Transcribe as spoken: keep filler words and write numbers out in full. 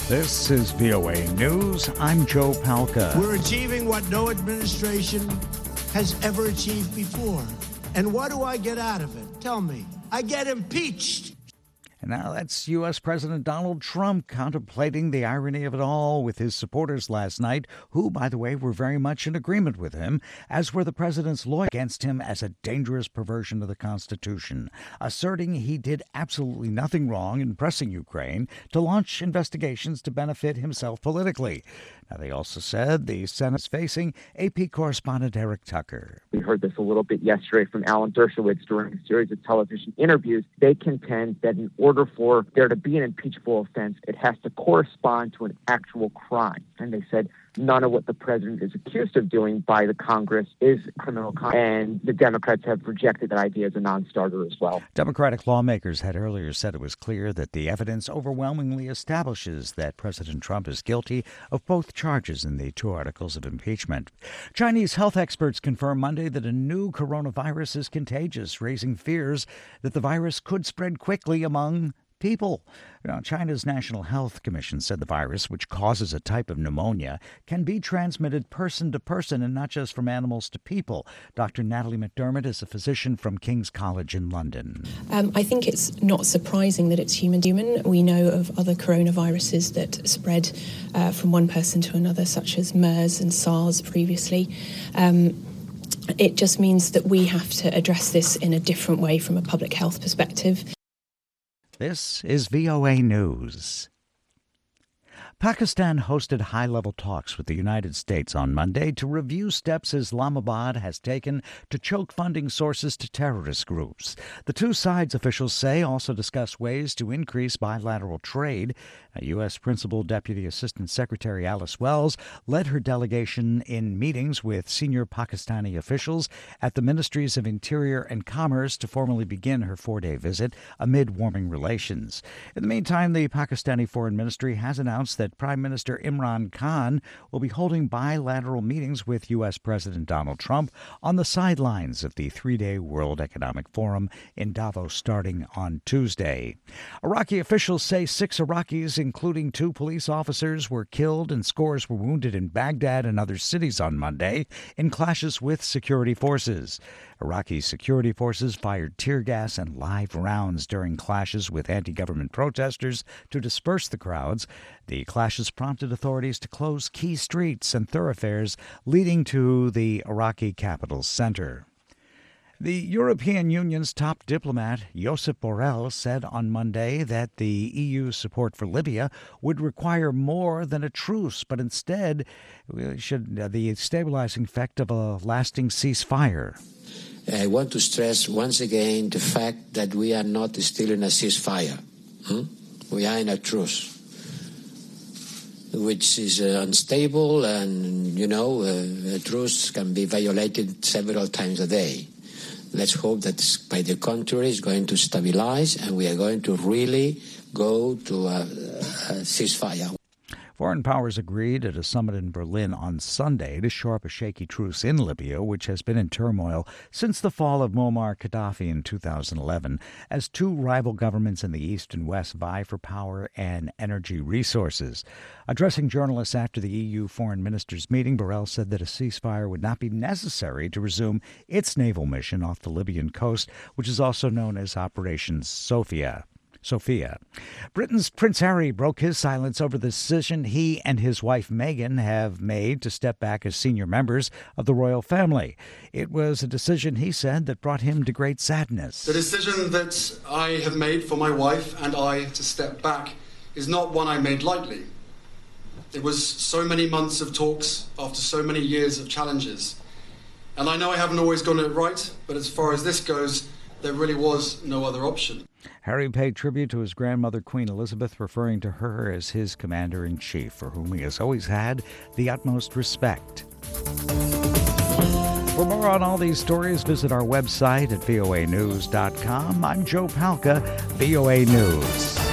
This is V O A News. I'm Joe Palca. We're achieving what no administration has ever achieved before. And what do I get out of it? Tell me. I get impeached. And now that's U S. President Donald Trump contemplating the irony of it all with his supporters last night, who, by the way, were very much in agreement with him, as were the president's lawyers against him as a dangerous perversion of the Constitution, asserting he did absolutely nothing wrong in pressing Ukraine to launch investigations to benefit himself politically. Now, they also said the Senate is facing A P correspondent Eric Tucker. We heard this a little bit yesterday from Alan Dershowitz during a series of television interviews. They contend that in order for there to be an impeachable offense, it has to correspond to an actual crime. And they said none of what the president is accused of doing by the Congress is criminal conduct. And the Democrats have rejected that idea as a non-starter as well. Democratic lawmakers had earlier said it was clear that the evidence overwhelmingly establishes that President Trump is guilty of both charges in the two articles of impeachment. Chinese health experts confirmed Monday that a new coronavirus is contagious, raising fears that the virus could spread quickly among people. Now, China's National Health Commission said the virus, which causes a type of pneumonia, can be transmitted person to person and not just from animals to people. Doctor Natalie McDermott is a physician from King's College in London. Um, I think it's not surprising that it's human-to-human. We know of other coronaviruses that spread uh, from one person to another, such as MERS and SARS previously. Um, it just means that we have to address this in a different way from a public health perspective. This is V O A News. Pakistan hosted high-level talks with the United States on Monday to review steps Islamabad has taken to choke funding sources to terrorist groups. The two sides, officials say, also discussed ways to increase bilateral trade. A U S. Principal Deputy Assistant Secretary Alice Wells led her delegation in meetings with senior Pakistani officials at the Ministries of Interior and Commerce to formally begin her four-day visit amid warming relations. In the meantime, the Pakistani Foreign Ministry has announced that Prime Minister Imran Khan will be holding bilateral meetings with U S. President Donald Trump on the sidelines of the three-day World Economic Forum in Davos starting on Tuesday. Iraqi officials say six Iraqis, including two police officers, were killed and scores were wounded in Baghdad and other cities on Monday in clashes with security forces. Iraqi security forces fired tear gas and live rounds during clashes with anti-government protesters to disperse the crowds. The clashes prompted authorities to close key streets and thoroughfares leading to the Iraqi capital center. The European Union's top diplomat, Josep Borrell, said on Monday that the E U support for Libya would require more than a truce, but instead should uh, the stabilizing effect of a lasting ceasefire. I want to stress once again the fact that we are not still in a ceasefire. Hmm? We are in a truce, which is uh, unstable, and, you know, uh, a truce can be violated several times a day. Let's hope that, by the contrary, it's going to stabilize and we are going to really go to a, a ceasefire. Foreign powers agreed at a summit in Berlin on Sunday to shore up a shaky truce in Libya, which has been in turmoil since the fall of Muammar Gaddafi in two thousand eleven, as two rival governments in the east and west vie for power and energy resources. Addressing journalists after the E U foreign ministers' meeting, Borrell said that a ceasefire would not be necessary to resume its naval mission off the Libyan coast, which is also known as Operation Sophia. Sophia. Britain's Prince Harry broke his silence over the decision he and his wife Meghan have made to step back as senior members of the royal family. It was a decision, he said, that brought him to great sadness. The decision that I have made for my wife and I to step back is not one I made lightly. It was so many months of talks after so many years of challenges. And I know I haven't always gotten it right, but as far as this goes, there really was no other option. Harry paid tribute to his grandmother, Queen Elizabeth, referring to her as his commander-in-chief, for whom he has always had the utmost respect. For more on all these stories, visit our website at V O A news dot com. I'm Joe Palca, V O A News.